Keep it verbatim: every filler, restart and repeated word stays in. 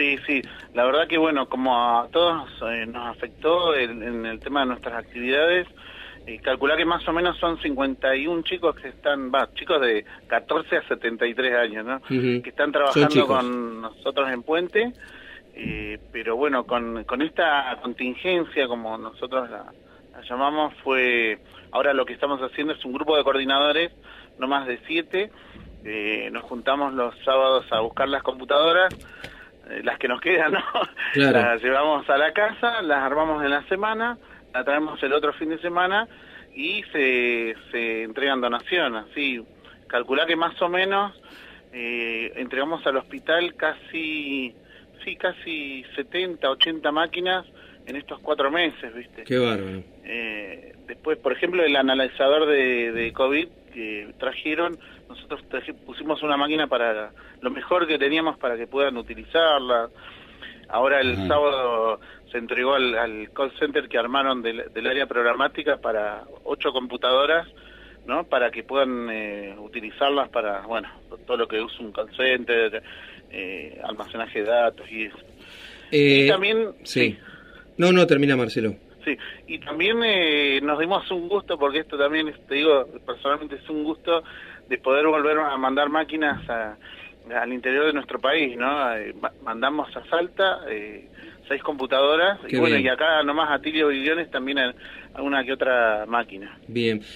Sí, sí, la verdad que bueno, como a todos eh, nos afectó el, en el tema de nuestras actividades, eh, calculá que más o menos son cincuenta y uno chicos que están, va, chicos de catorce a setenta y tres años, ¿no? Uh-huh. Que están Son trabajando chicos. con nosotros en Puente, eh, pero bueno, con, con esta contingencia, como nosotros la, la llamamos, fue, ahora lo que estamos haciendo es un grupo de coordinadores, no más de siete, eh, nos juntamos los sábados a buscar las computadoras, las que nos quedan, ¿no? Claro. Las llevamos a la casa, las armamos en la semana, las traemos el otro fin de semana y se, se entregan donaciones, así, calculá que más o menos eh, entregamos al hospital casi, sí, casi setenta, ochenta máquinas en estos cuatro meses, ¿viste? Qué bárbaro. Eh, después, por ejemplo, el analizador de, de COVID que trajeron, nosotros traje, pusimos una máquina para lo mejor que teníamos para que puedan utilizarla. Ahora el Ajá. sábado se entregó al, al call center que armaron del, del área programática para ocho computadoras, ¿no? Para que puedan eh, utilizarlas para, bueno, todo lo que usa un call center, eh, almacenaje de datos y eso. Eh, y también... Sí. sí. No, no, termina Marcelo. Sí, y también eh, nos dimos un gusto, porque esto también, te digo, personalmente es un gusto de poder volver a mandar máquinas a, al interior de nuestro país, ¿no? Eh, mandamos a Salta eh, seis computadoras, Qué y bueno, bien. y acá nomás a Tilio Billones también a, a una que otra máquina. Bien.